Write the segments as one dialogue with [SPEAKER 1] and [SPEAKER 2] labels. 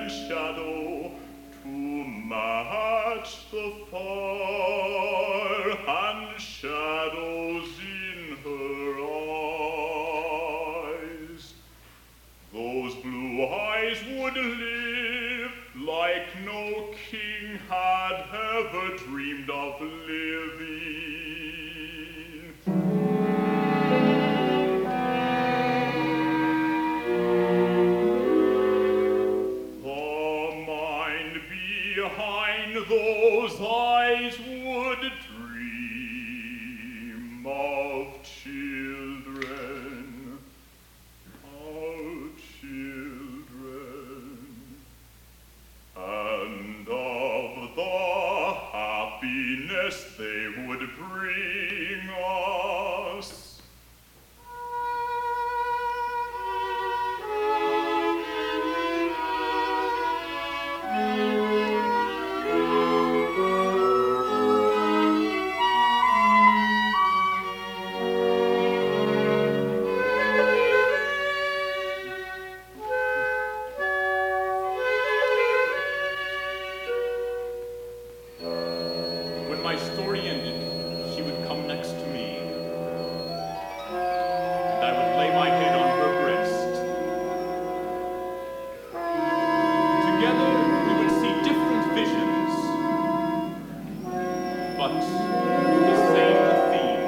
[SPEAKER 1] and shadow to match the far and shadows in her eyes. Those blue eyes would live like no king had ever dreamed of living. Behind those eyes would dream of children, and of the happiness they would bring us. When my story ended, she would come next to me, and I would lay my head on her breast. Together, we would see different visions, but the same theme.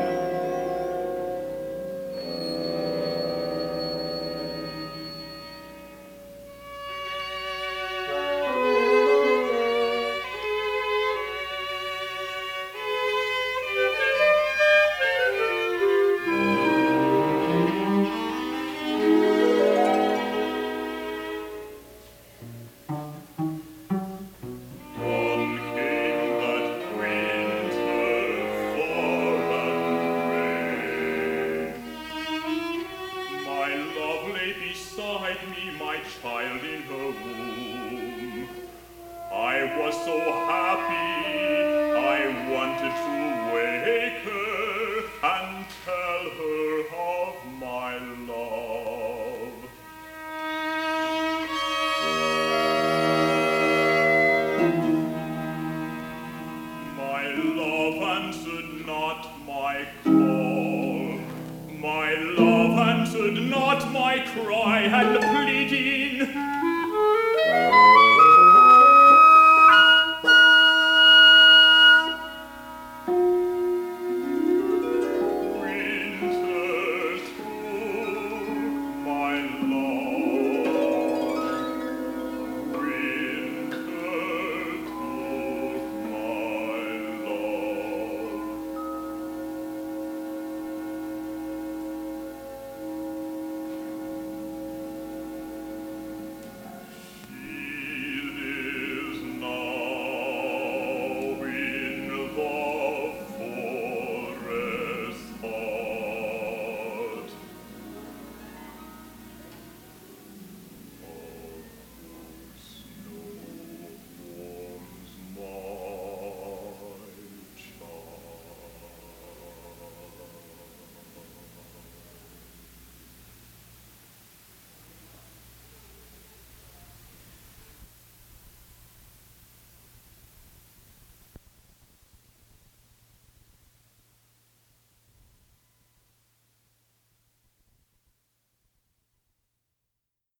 [SPEAKER 1] Beside me, my child in her womb. I was so happy, I wanted to wake her and tell her of my love. My love answered not my call. My love answered not my cry and pleading.